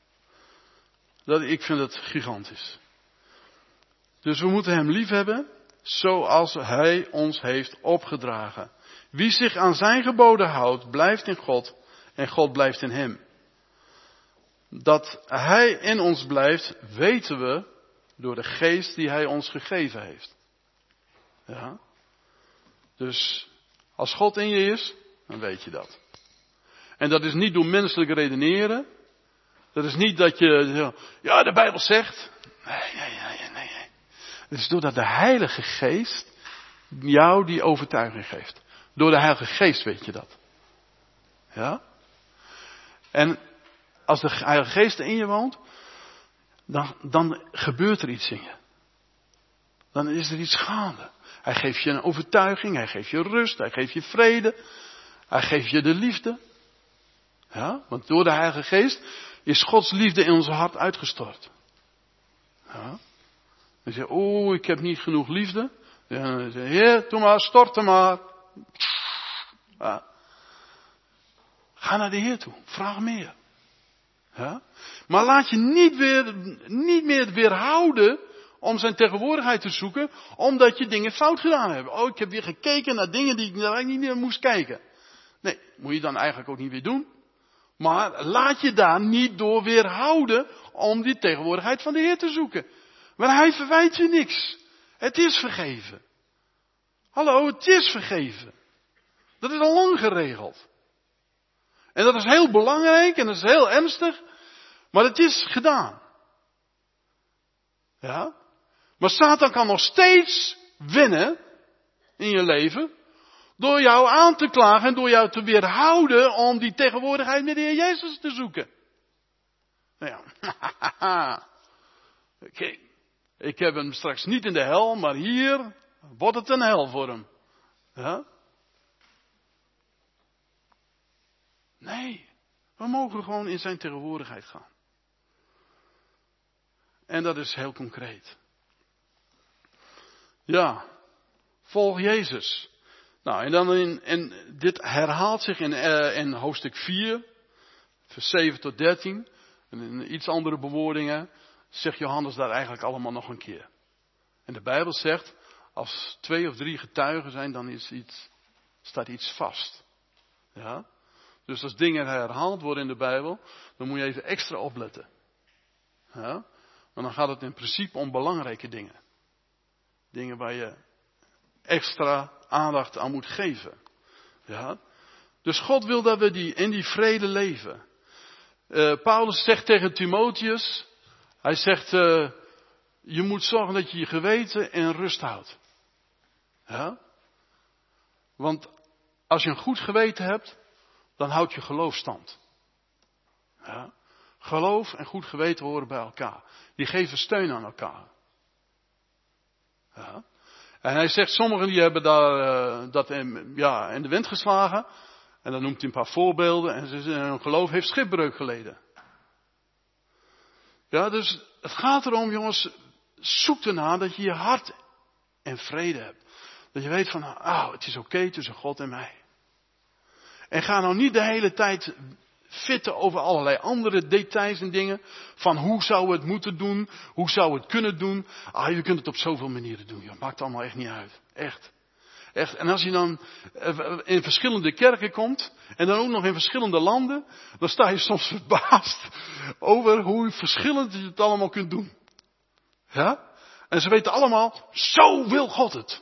Ik vind het gigantisch. Dus we moeten hem lief hebben, zoals hij ons heeft opgedragen. Wie zich aan zijn geboden houdt, blijft in God en God blijft in hem. Dat hij in ons blijft, weten we door de geest die hij ons gegeven heeft. Ja? Dus als God in je is, dan weet je dat. En dat is niet door menselijk redeneren. Dat is niet dat je, ja, de Bijbel zegt. Nee. Het is doordat de Heilige Geest jou die overtuiging geeft. Door de Heilige Geest weet je dat. Ja? En als de Heilige Geest in je woont, dan gebeurt er iets in je. Dan is er iets gaande. Hij geeft je een overtuiging, hij geeft je rust, hij geeft je vrede, hij geeft je de liefde. Ja? Want door de Heilige Geest is Gods liefde in ons hart uitgestort. Ja? Dan zeg je, ik heb niet genoeg liefde. Ja, dan zeg je, Heer, doe maar, stort hem maar. Ja. Ga naar de Heer toe, vraag meer. Ja? Maar laat je niet meer weerhouden om zijn tegenwoordigheid te zoeken, omdat je dingen fout gedaan hebt. Ik heb weer gekeken naar dingen die ik eigenlijk niet meer moest kijken. Nee, moet je dan eigenlijk ook niet weer doen. Maar laat je daar niet door weerhouden om die tegenwoordigheid van de Heer te zoeken. Want hij verwijt je niks. Het is vergeven. Hallo, het is vergeven. Dat is al lang geregeld. En dat is heel belangrijk en dat is heel ernstig. Maar het is gedaan. Ja? Maar Satan kan nog steeds winnen in je leven. Door jou aan te klagen en door jou te weerhouden om die tegenwoordigheid met de Heer Jezus te zoeken. Nou ja. Oké. Ik heb hem straks niet in de hel, maar hier wordt het een hel voor hem. Ja? Nee, we mogen gewoon in zijn tegenwoordigheid gaan. En dat is heel concreet. Ja, volg Jezus. Nou, en dan dit herhaalt zich in hoofdstuk 4, vers 7 tot 13. En in iets andere bewoordingen zegt Johannes daar eigenlijk allemaal nog een keer. En de Bijbel zegt, als 2 of 3 getuigen zijn, dan staat iets vast. Ja? Dus als dingen herhaald worden in de Bijbel, dan moet je even extra opletten. Ja? Maar dan gaat het in principe om belangrijke dingen. Dingen waar je extra aandacht aan moet geven. Ja? Dus God wil dat we in die vrede leven. Paulus zegt tegen Timotheus, hij zegt, je moet zorgen dat je je geweten in rust houdt. Ja? Want als je een goed geweten hebt, dan houdt je geloof stand. Ja? Geloof en goed geweten horen bij elkaar. Die geven steun aan elkaar. Ja? En hij zegt, sommigen die hebben dat in de wind geslagen. En dan noemt hij een paar voorbeelden. En hun geloof heeft schipbreuk geleden. Ja, dus het gaat erom, jongens, zoek ernaar dat je je hart en vrede hebt. Dat je weet van, het is oké tussen God en mij. En ga nou niet de hele tijd fitten over allerlei andere details en dingen. Van hoe zou het moeten doen, hoe zou het kunnen doen. Je kunt het op zoveel manieren doen, joh. Maakt allemaal echt niet uit. Echt. En als je dan in verschillende kerken komt, en dan ook nog in verschillende landen, dan sta je soms verbaasd over hoe verschillend je het allemaal kunt doen. Ja? En ze weten allemaal, zo wil God het.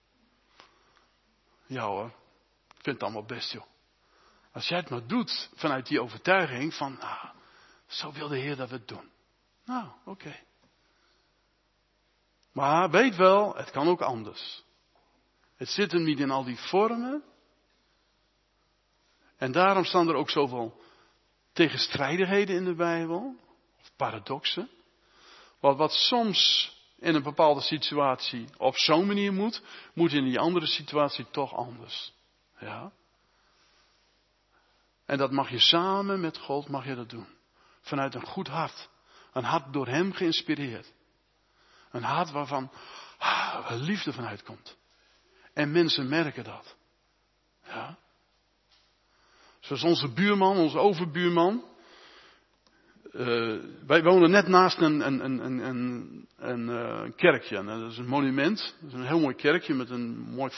Ja hoor, ik vind het allemaal best, joh. Als jij het maar doet vanuit die overtuiging van, zo wil de Heer dat we het doen. Nou, oké. Maar weet wel, het kan ook anders. Het zit hem niet in al die vormen. En daarom staan er ook zoveel tegenstrijdigheden in de Bijbel. Of paradoxen. Wat soms in een bepaalde situatie op zo'n manier moet in die andere situatie toch anders. Ja. En dat mag je samen met God, mag je dat doen. Vanuit een goed hart. Een hart door hem geïnspireerd. Een hart waarvan liefde vanuit komt. En mensen merken dat. Ja. Zoals onze buurman, onze overbuurman. Wij wonen net naast een kerkje. En dat is een monument. Dat is een heel mooi kerkje met een mooi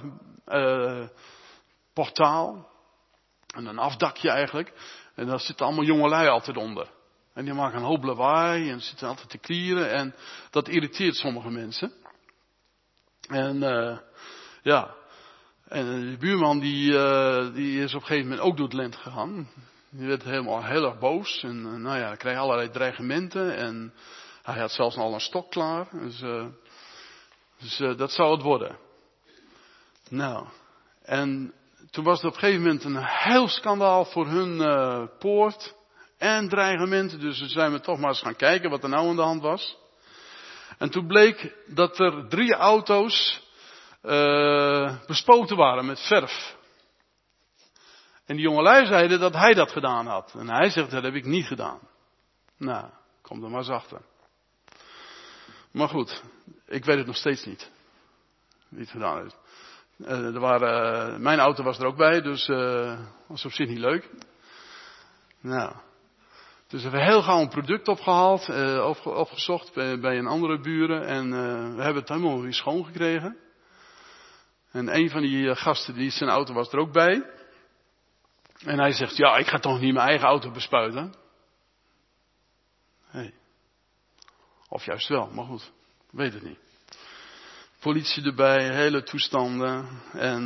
portaal. En een afdakje eigenlijk. En daar zitten allemaal jongelui altijd onder. En die maken een hoop lawaai en zitten altijd te klieren. En dat irriteert sommige mensen. En ja. En de buurman die is op een gegeven moment ook door het lint gegaan. Die werd helemaal heel erg boos. En nou ja, hij kreeg allerlei dreigementen. En hij had zelfs al een stok klaar. Dus dat zou het worden. Nou. En toen was er op een gegeven moment een heel schandaal voor hun poort. En dreigementen. Dus zijn we toch maar eens gaan kijken wat er nou aan de hand was. En toen bleek dat er 3 auto's bespoten waren met verf. En die jongelui zeiden dat hij dat gedaan had. En hij zegt, dat heb ik niet gedaan. Nou, kom er maar eens achter. Maar goed, ik weet het nog steeds niet. Wie het gedaan heeft. Mijn auto was er ook bij, dus was op zich niet leuk. Nou, dus we hebben heel gauw een product opgehaald, opgezocht bij een andere buren. En we hebben het helemaal weer schoongekregen. En een van die gasten, zijn auto was er ook bij. En hij zegt, ja, ik ga toch niet mijn eigen auto bespuiten. Hey. Of juist wel, maar goed, ik weet het niet. Politie erbij, hele toestanden. En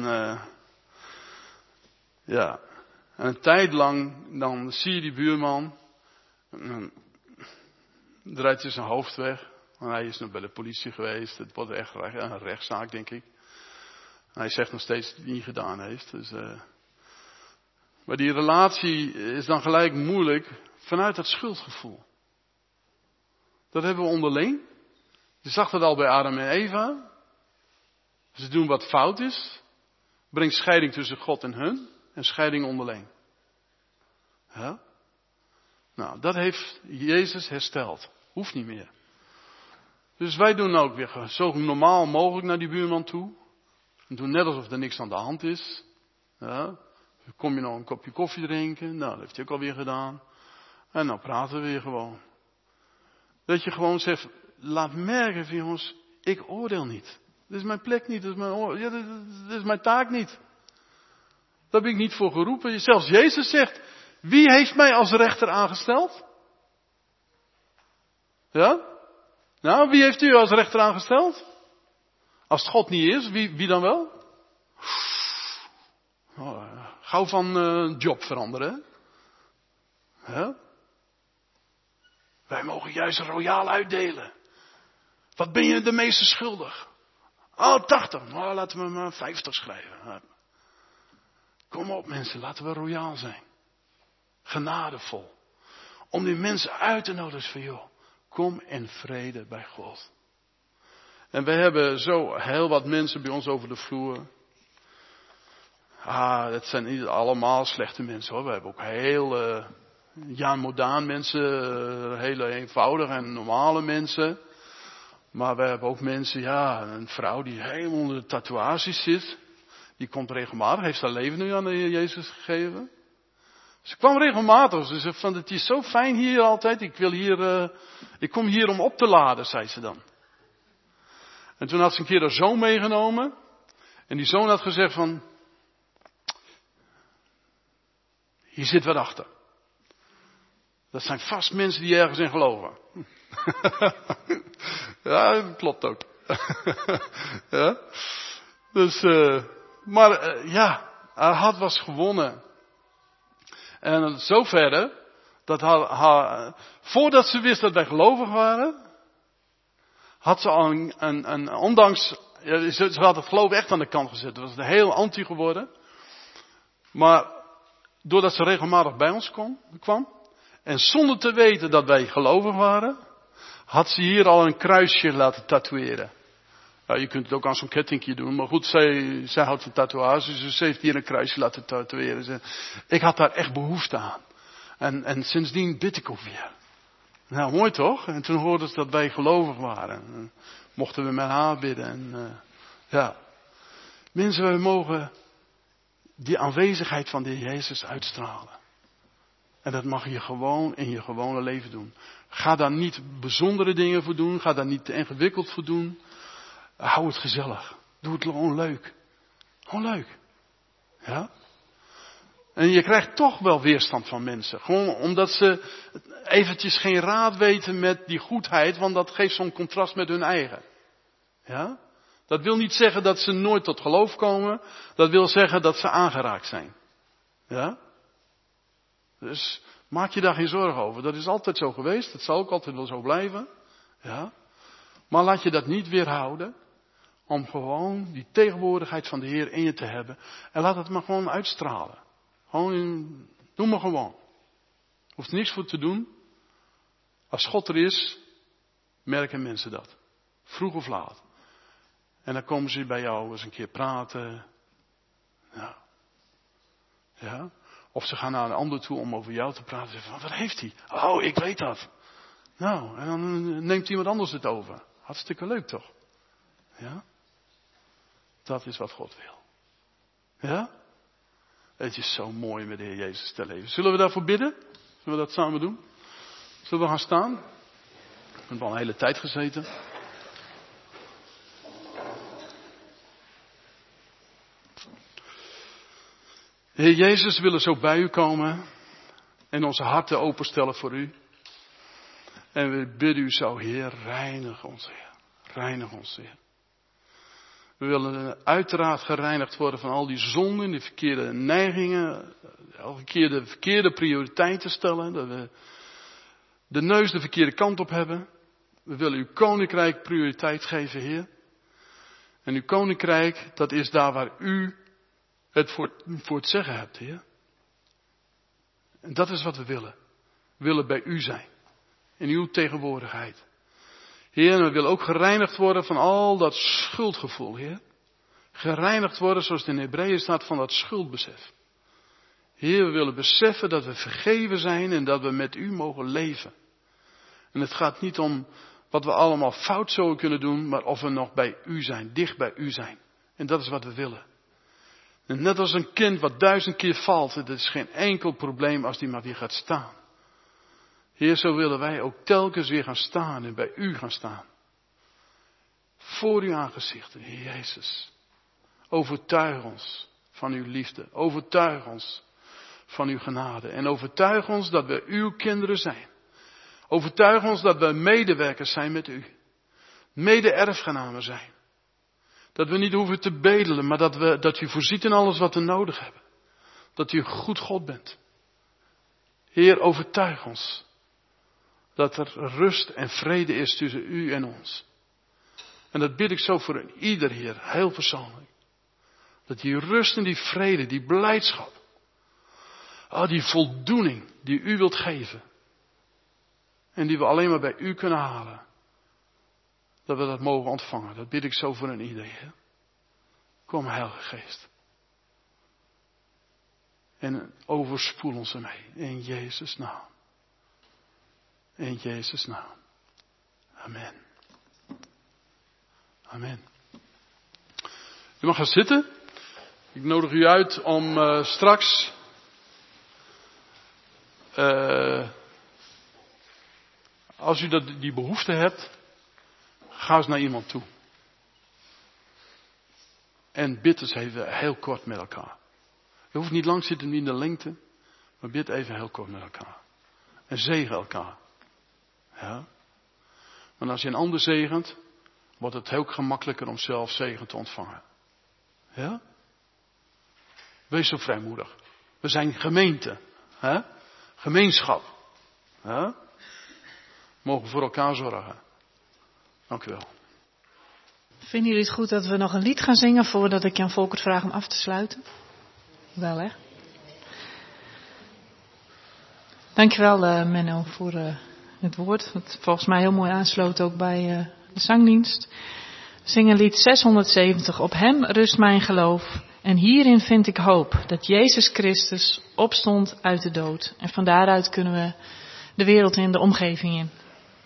ja, en een tijd lang, dan zie je die buurman. En dan draait hij zijn hoofd weg. En hij is nog bij de politie geweest. Het wordt echt een rechtszaak, denk ik. En hij zegt nog steeds dat hij het niet gedaan heeft. Dus, maar die relatie is dan gelijk moeilijk vanuit dat schuldgevoel. Dat hebben we onderling. Je zag dat al bij Adam en Eva. Ze doen wat fout is. Brengt scheiding tussen God en hun. En scheiding onderling. Ja? Nou, dat heeft Jezus hersteld. Hoeft niet meer. Dus wij doen ook weer zo normaal mogelijk naar die buurman toe. En doen net alsof er niks aan de hand is. Ja? Dan kom je nog een kopje koffie drinken. Nou, dat heeft hij ook alweer gedaan. En dan praten we weer gewoon. Dat je gewoon zegt, laat merken van jongens, ik oordeel niet. Dit is mijn plek niet, dit is mijn taak niet. Daar ben ik niet voor geroepen. Zelfs Jezus zegt, wie heeft mij als rechter aangesteld? Ja? Nou, wie heeft u als rechter aangesteld? Als het God niet is, wie dan wel? Gauw van job veranderen. Hè? Wij mogen juist royaal uitdelen. Wat ben je de meeste schuldig? 80. Nou, laten we maar 50 schrijven. Kom op mensen, laten we royaal zijn. Genadevol. Om die mensen uit te nodigen van joh, kom in vrede bij God. En we hebben zo heel wat mensen bij ons over de vloer. Het zijn niet allemaal slechte mensen hoor. We hebben ook heel Jan Modaan mensen, hele eenvoudige en normale mensen. Maar we hebben ook mensen, een vrouw die helemaal onder de tatoeages zit. Die komt regelmatig, heeft haar leven nu aan Jezus gegeven. Ze kwam regelmatig, ze zei van het is zo fijn hier altijd, ik kom hier om op te laden, zei ze dan. En toen had ze een keer haar zoon meegenomen. En die zoon had gezegd van, hier zit wat achter. Dat zijn vast mensen die ergens in geloven. Ja, dat klopt ook. Ja. Dus, haar hart was gewonnen. En zoverre, dat voordat ze wist dat wij gelovig waren, had ze al ondanks, ze had het geloof echt aan de kant gezet. Het was heel anti geworden. Maar, doordat ze regelmatig bij ons kwam, en zonder te weten dat wij gelovig waren, had ze hier al een kruisje laten tatoeëren. Nou, je kunt het ook aan zo'n kettingje doen. Maar goed, zij houdt van tatoeages. Dus ze heeft hier een kruisje laten tatoeëren. Ik had daar echt behoefte aan. En sindsdien bid ik ook weer. Nou, mooi toch? En toen hoorden ze dat wij gelovig waren. Mochten we met haar bidden. En, ja. Mensen, wij mogen die aanwezigheid van de Heer Jezus uitstralen. En dat mag je gewoon in je gewone leven doen. Ga daar niet bijzondere dingen voor doen. Ga daar niet te ingewikkeld voor doen. Hou het gezellig. Doe het gewoon leuk. Gewoon leuk. Ja? En je krijgt toch wel weerstand van mensen. Gewoon omdat ze eventjes geen raad weten met die goedheid. Want dat geeft zo'n contrast met hun eigen. Ja? Dat wil niet zeggen dat ze nooit tot geloof komen. Dat wil zeggen dat ze aangeraakt zijn. Ja? Dus maak je daar geen zorgen over. Dat is altijd zo geweest. Dat zal ook altijd wel zo blijven. Ja? Maar laat je dat niet weerhouden. Om gewoon die tegenwoordigheid van de Heer in je te hebben. En laat het maar gewoon uitstralen. Doe maar gewoon. Hoeft niks voor te doen. Als God er is, merken mensen dat. Vroeg of laat. En dan komen ze bij jou eens een keer praten. Ja. Ja. Of ze gaan naar een ander toe om over jou te praten. Zeggen van, wat heeft hij? Oh, ik weet dat. Nou, en dan neemt iemand anders het over. Hartstikke leuk toch? Ja. Dat is wat God wil. Ja? Het is zo mooi met de Heer Jezus te leven. Zullen we daarvoor bidden? Zullen we dat samen doen? Zullen we gaan staan? We hebben al een hele tijd gezeten. Heer Jezus, we willen zo bij u komen en onze harten openstellen voor u. En we bidden u zo, Heer, reinig ons, Heer. Reinig ons, Heer. We willen uiteraard gereinigd worden van al die zonden, die verkeerde neigingen, de verkeerde prioriteiten stellen, dat we de neus de verkeerde kant op hebben. We willen uw koninkrijk prioriteit geven, Heer. En uw koninkrijk, dat is daar waar u het voor het zeggen hebt, Heer. En dat is wat we willen. We willen bij u zijn. In uw tegenwoordigheid. Heer, en we willen ook gereinigd worden van al dat schuldgevoel, Heer. Gereinigd worden, zoals het in Hebreeën staat, van dat schuldbesef. Heer, we willen beseffen dat we vergeven zijn en dat we met u mogen leven. En het gaat niet om wat we allemaal fout zouden kunnen doen, maar of we nog bij u zijn, dicht bij u zijn. En dat is wat we willen. En net als een kind wat 1000 keer valt, het is geen enkel probleem als die maar weer gaat staan. Heer, zo willen wij ook telkens weer gaan staan en bij u gaan staan. Voor uw aangezicht, Heer Jezus. Overtuig ons van uw liefde. Overtuig ons van uw genade. En overtuig ons dat we uw kinderen zijn. Overtuig ons dat we medewerkers zijn met u. Mede-erfgenamen zijn. Dat we niet hoeven te bedelen, maar dat u voorziet in alles wat we nodig hebben. Dat u een goed God bent. Heer, overtuig ons. Dat er rust en vrede is tussen u en ons. En dat bid ik zo voor ieder, Heer, heel persoonlijk. Dat die rust en die vrede, die blijdschap. Die voldoening die u wilt geven. En die we alleen maar bij u kunnen halen. Dat we dat mogen ontvangen. Dat bid ik zo voor ieder, Heer. Kom, Heilige Geest. En overspoel ons ermee. In Jezus' naam. In Jezus' naam. Amen. Amen. U mag gaan zitten. Ik nodig u uit om straks als u die behoefte hebt, ga eens naar iemand toe. En bid eens even heel kort met elkaar. Je hoeft niet lang zitten in de lengte, maar bid even heel kort met elkaar. En zegen elkaar. Ja. Maar als je een ander zegent, wordt het heel gemakkelijker om zelf zegen te ontvangen. Ja? Wees zo vrijmoedig. We zijn gemeente. Hè? Gemeenschap. Ja? Mogen voor elkaar zorgen. Dank u wel. Vinden jullie het goed dat we nog een lied gaan zingen voordat ik Jan Volkert vraag om af te sluiten? Wel, hè? Dankjewel, Menno, voor het woord, dat volgens mij heel mooi aansloot ook bij de zangdienst. We zingen lied 670. Op hem rust mijn geloof. En hierin vind ik hoop dat Jezus Christus opstond uit de dood. En van daaruit kunnen we de wereld in, de omgeving in.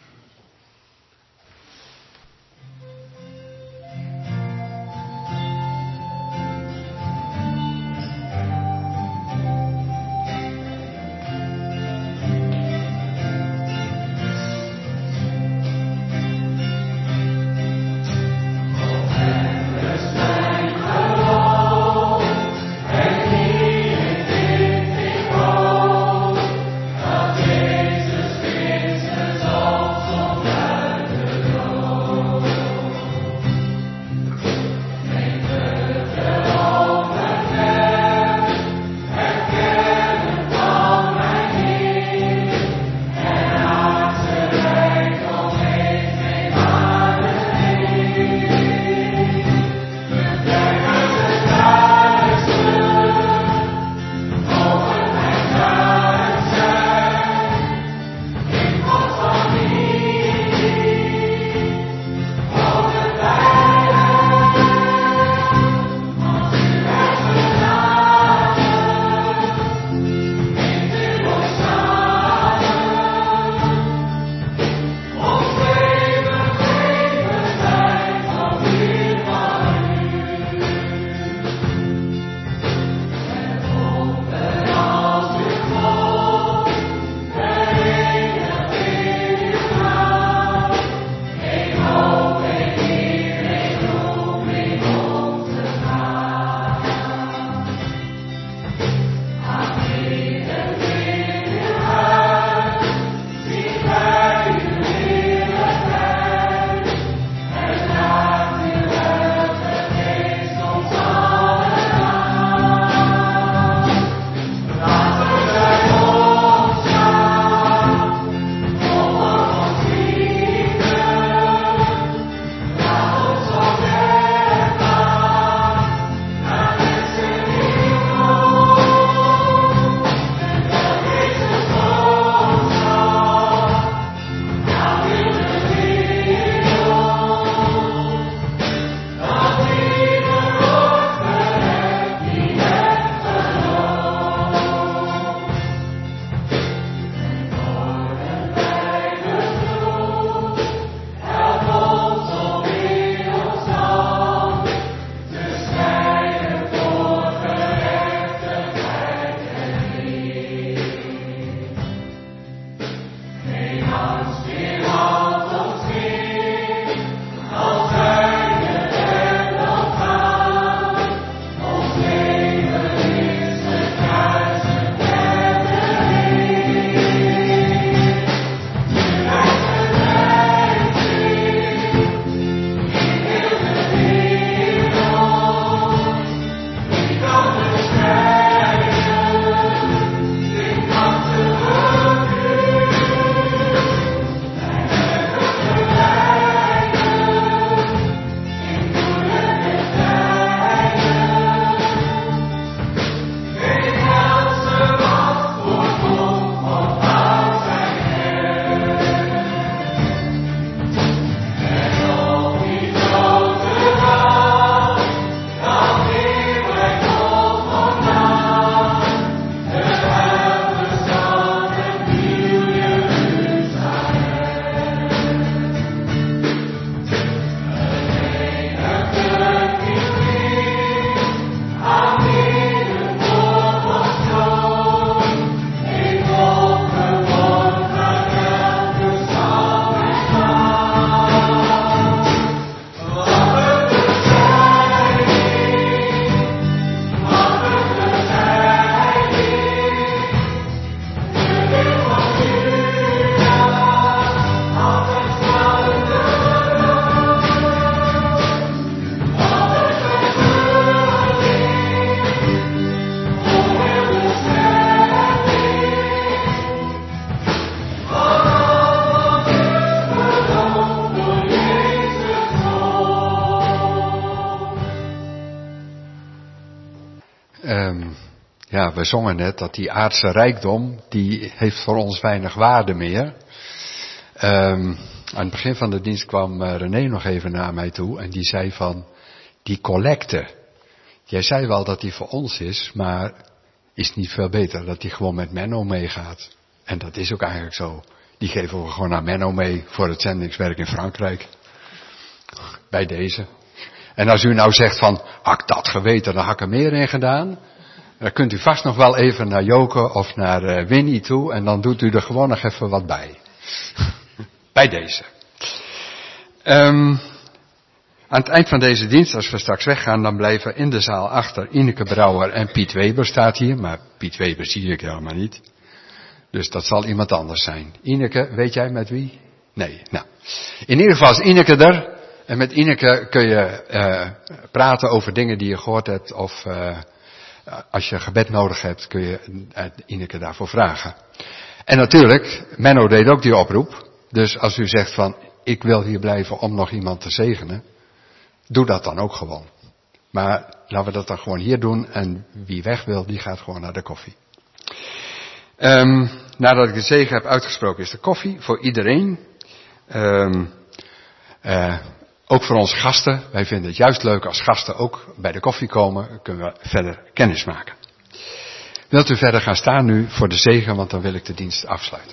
Ja, we zongen net dat die aardse rijkdom, die heeft voor ons weinig waarde meer. Aan het begin van de dienst kwam René nog even naar mij toe en die zei van, die collecte. Jij zei wel dat die voor ons is, maar is niet veel beter dat die gewoon met Menno meegaat. En dat is ook eigenlijk zo. Die geven we gewoon aan Menno mee voor het zendingswerk in Frankrijk. Bij deze. En als u nou zegt van, had ik dat geweten, dan had ik er meer in gedaan. Dan kunt u vast nog wel even naar Joke of naar Winnie toe en dan doet u er gewoon nog even wat bij. Bij deze. Aan het eind van deze dienst, als we straks weggaan, dan blijven in de zaal achter Ineke Brouwer en Piet Weber staat hier. Maar Piet Weber zie ik helemaal niet. Dus dat zal iemand anders zijn. Ineke, weet jij met wie? Nee, nou. In ieder geval is Ineke er. En met Ineke kun je praten over dingen die je gehoord hebt. Of als je gebed nodig hebt, kun je Ineke daarvoor vragen. En natuurlijk, Menno deed ook die oproep. Dus als u zegt van, ik wil hier blijven om nog iemand te zegenen. Doe dat dan ook gewoon. Maar laten we dat dan gewoon hier doen. En wie weg wil, die gaat gewoon naar de koffie. Nadat ik de zegen heb uitgesproken, is de koffie voor iedereen. Ook voor onze gasten. Wij vinden het juist leuk als gasten ook bij de koffie komen. Kunnen we verder kennis maken. Wilt u verder gaan staan nu voor de zegen, want dan wil ik de dienst afsluiten.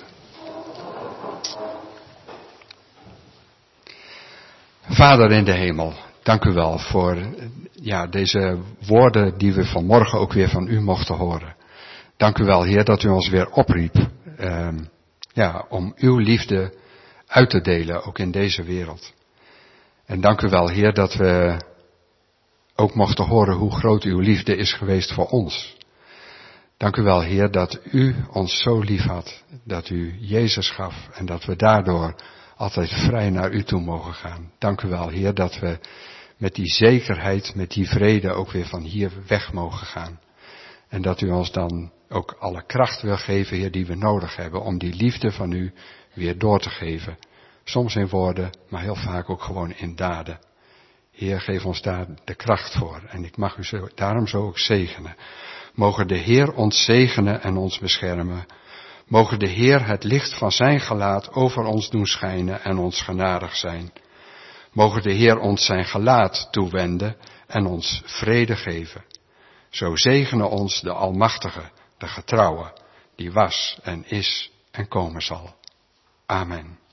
Vader in de hemel, dank u wel voor deze woorden die we vanmorgen ook weer van u mochten horen. Dank u wel, Heer, dat u ons weer opriep om uw liefde uit te delen, ook in deze wereld. En dank u wel, Heer, dat we ook mochten horen hoe groot uw liefde is geweest voor ons. Dank u wel, Heer, dat u ons zo lief had, dat u Jezus gaf en dat we daardoor altijd vrij naar u toe mogen gaan. Dank u wel, Heer, dat we met die zekerheid, met die vrede ook weer van hier weg mogen gaan. En dat u ons dan ook alle kracht wil geven, Heer, die we nodig hebben om die liefde van u weer door te geven. Soms in woorden, maar heel vaak ook gewoon in daden. Heer, geef ons daar de kracht voor. En ik mag u daarom zo ook zegenen. Mogen de Heer ons zegenen en ons beschermen. Mogen de Heer het licht van zijn gelaat over ons doen schijnen en ons genadig zijn. Mogen de Heer ons zijn gelaat toewenden en ons vrede geven. Zo zegene ons de Almachtige, de Getrouwe, die was en is en komen zal. Amen.